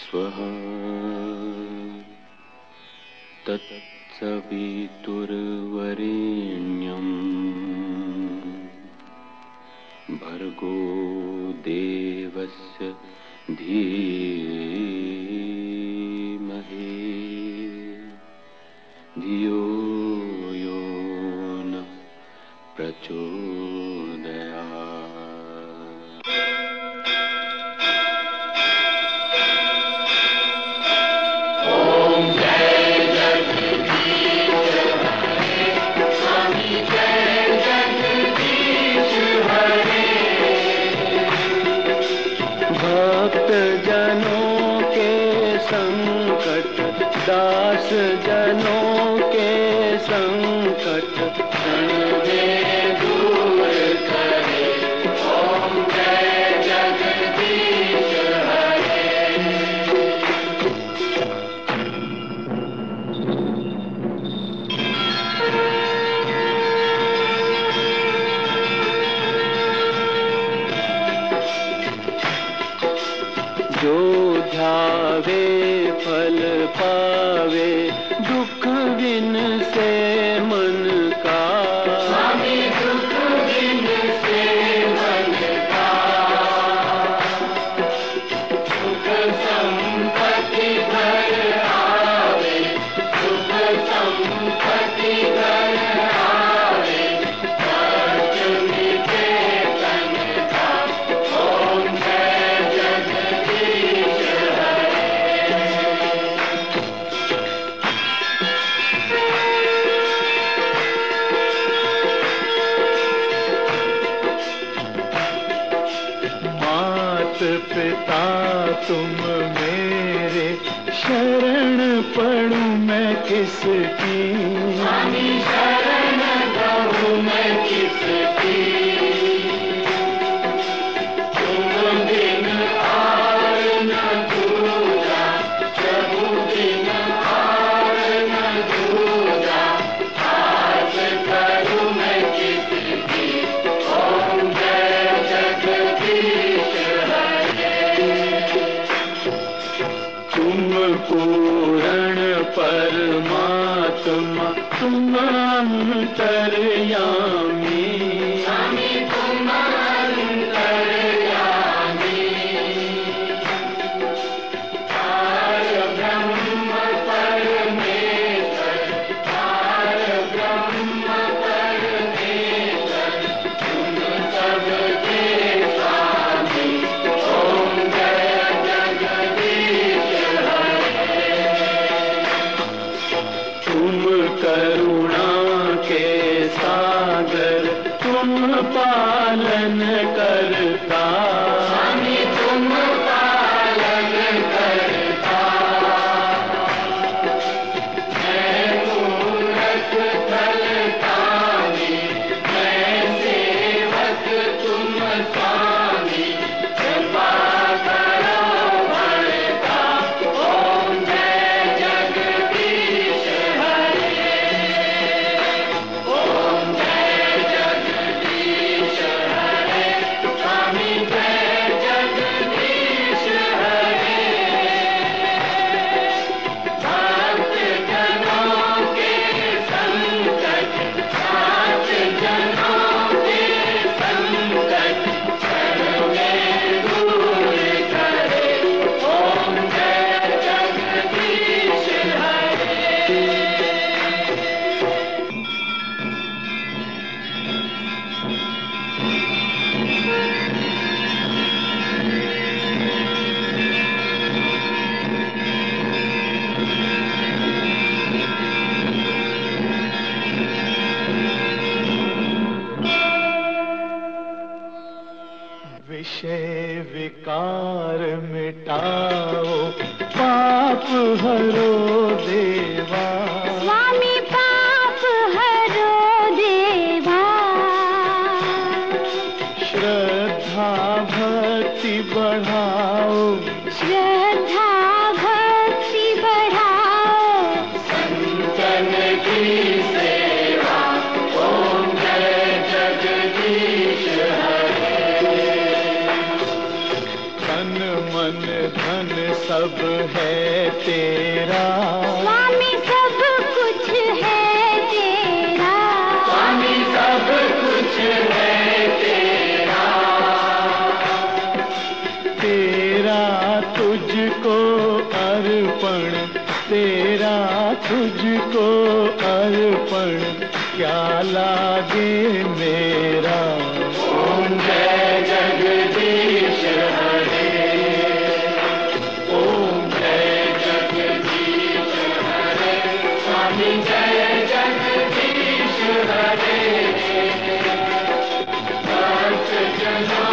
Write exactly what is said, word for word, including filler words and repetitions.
स्वः तत्सवितुर्वरेण्यं भर्गो देवस्य धीमहि धियो यो न प्रचोदयात्। ओम जय जगदीश हरे स्वामी जय जगदीश हरे। भक्त जनों के संकट दास जनों के संकट क्षण में दूर करे। ओम जय जगदीश हरे। जो ध्यावे फल पावे दुख बिन से मन का। स्वामी दुख बिन से मन का। सुख संपत्ति घर आवे सुख संपत्ति घर आवे कष्ट मिटे तन का। ओम जय जगदीश हरे। मात पिता तुम मेरे शरण पड़ूं मैं किसकी। स्वामी शरण कहूँ मैं किसकी। तुम बिन और न दूजा प्रभु बिन और न दूजा आस करूँ मैं किसकी। ओम जय जगदीश हरे। तुम पूर्ण परमात्मा तुम अंतर्यामी। स्वामी तुम अंतर्यामी। पार ब्रह्म परमेश्वर पार ब्रह्म परमेश्वर तुम सबके स्वामी। ओम जय जगदीश हरे। तुम करुणा के सागर तुम पालन करता। स्वामी तुम पालन करता। मैं मूरख फलदानी मैं सेवक तुम स्वामी कृपा करो बढ़ता। ओम जय जगदीश हरे। ओम जय जगदीश हरे। स्वामी जय जगदीश हरे। भक्त जनों के संकट साथ जनों के संकट क्षण में दूर करे। ओम जय जगदीश हरे। विषय विकार मिटाओ पाप हरो देवा। स्वामी पाप हरो देवा। श्रद्धा भक्ति बढ़ाओ श्रद्धा भक्ति बढ़ाओ संतन की सेवा। ओम जय जगदीश हरे। तन मन धन सब क्या लागे मेरा। ओम जय जगदीश हरे, ओम जय जगदीश हरे, स्वामी जय जगदीश हरे। भक्त जना